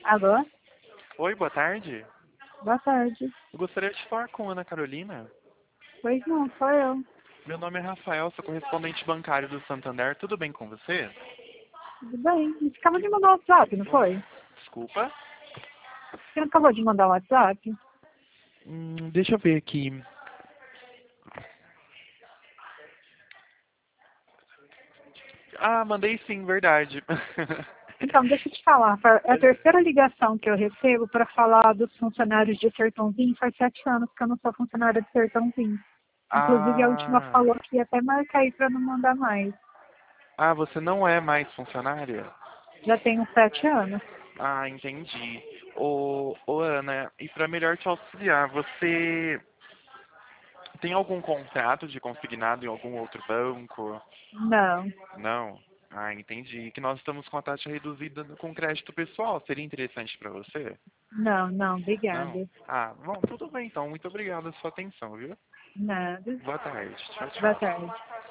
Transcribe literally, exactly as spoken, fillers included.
Alô? Oi, boa tarde. Boa tarde. Eu gostaria de falar com a Ana Carolina. Pois não, sou eu. Meu nome é Rafael, sou correspondente bancário do Santander. Tudo bem com você? Tudo bem? Você acabou de mandar um WhatsApp, não foi? Desculpa. Você não acabou de mandar um WhatsApp? Hum, deixa eu ver aqui. Ah, mandei sim, verdade. Então, deixa eu te falar. É a terceira ligação que eu recebo para falar dos funcionários de Sertãozinho. Faz sete anos que eu não sou funcionária de Sertãozinho. Inclusive, a última ah, falou que ia até marcar aí para não mandar mais. ah, você não é mais funcionária? Já tenho sete anos. Ah, entendi. Ô, ô Ana, e para melhor te auxiliar, você tem algum contrato de consignado em algum outro banco? Não, Não? Ah, entendi. Que nós estamos com a taxa reduzida com crédito pessoal. Seria interessante para você? não, não, Não? obrigada. Ah, bom, tudo bem então. Muito obrigado pela sua atenção, viu? Nada. Boa tarde. Tchau, Boa tchau. tarde.